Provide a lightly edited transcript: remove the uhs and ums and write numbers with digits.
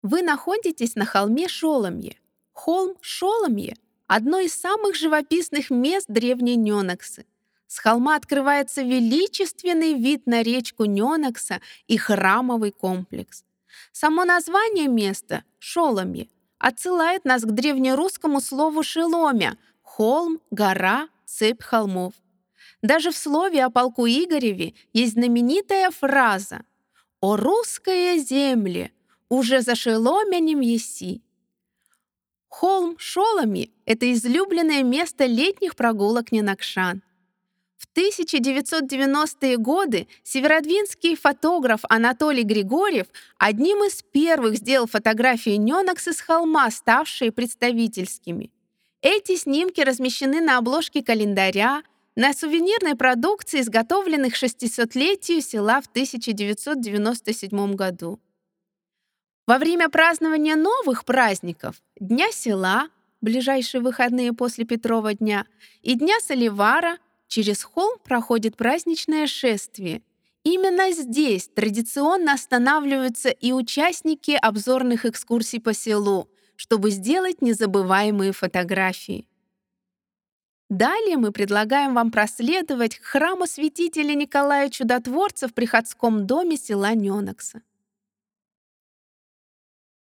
Вы находитесь на холме Шоломье. Холм Шоломье — одно из самых живописных мест древней Нёнаксы. С холма открывается величественный вид на речку Нёнакса и храмовый комплекс. Само название места — Шоломье — отсылает нас к древнерусскому слову «шеломя» — холм, гора, цепь холмов. Даже в слове о полку Игореве есть знаменитая фраза «О русская земле, уже за шеломянем еси». Холм Шоломи — это излюбленное место летних прогулок ненакшан. В 1990-е годы северодвинский фотограф Анатолий Григорьев одним из первых сделал фотографии Нёнаксы с холма, ставшие представительскими. Эти снимки размещены на обложке календаря, на сувенирной продукции, изготовленных к 600-летию села в 1997 году. Во время празднования новых праздников — Дня села, ближайшие выходные после Петрова дня, и Дня Соливара, через холм проходит праздничное шествие. Именно здесь традиционно останавливаются и участники обзорных экскурсий по селу, чтобы сделать незабываемые фотографии. Далее мы предлагаем вам проследовать к храму святителя Николая Чудотворца в приходском доме села Нёнакса.